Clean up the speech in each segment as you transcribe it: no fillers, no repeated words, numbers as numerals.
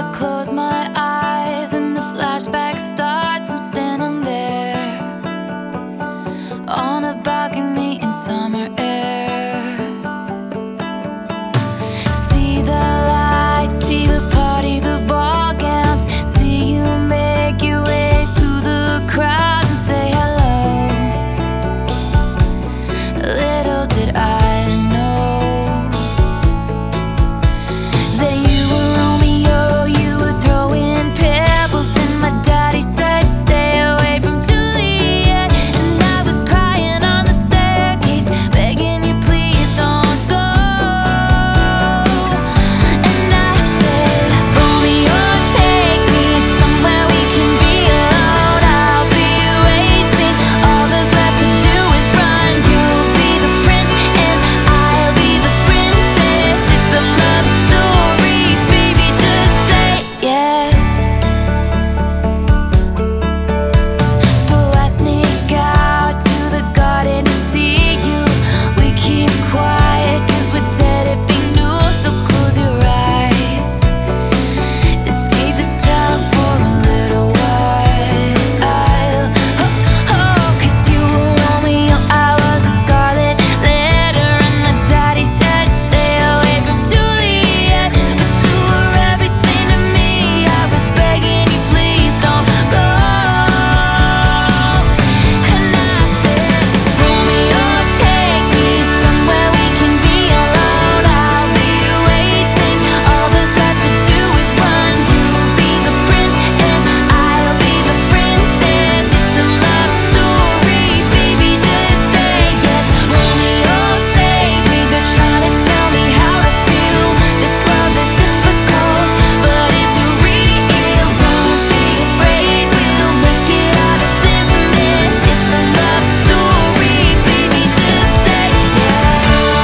I close my eyes and the flashback starts. I'm standing there on a balcony in summer air. See the lights, see the party, the ball gowns. See you make your way through the crowd and say hello. Little did I know that you were Romeo, you were throwing pebbles, and my daddy said stay away from Juliet. And I was crying on the staircase, begging you please don't go. And I said, Romeo, take me somewhere we can be alone. I'll be waiting, all there's left to do is run. You'll be the prince and I'll be the princess. It's a love story, baby, just say yes. So I sneak out to the garden to see you. We keep quiet 'cause we're dead if we knew. So close your eyes, escape this town for a little while. Oh, 'cause you were Romeo, I was a scarlet letter, and my daddy said stay away from Juliet. But you were everything to me, I was begging you please don't go. And I said, Romeo, take me somewhere we can be alone. I'll be waiting, all there's left to do is run. You'll be the prince and I'll be the princess. It's a love story, baby, just say yes. Romeo, save me, they're trying to tell me how to feel. This love is difficult, but it's real. Don't be afraid, we'll make it out of this mess. It's a love story, baby, just say yes.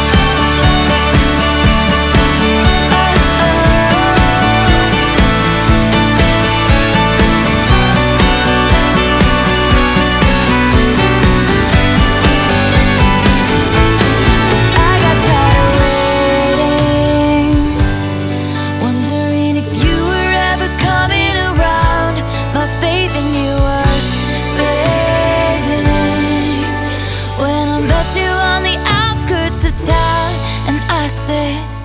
I got tired of waiting, wondering if you were ever coming around. My faith in you was fading when I met you on the outskirts of town, and I said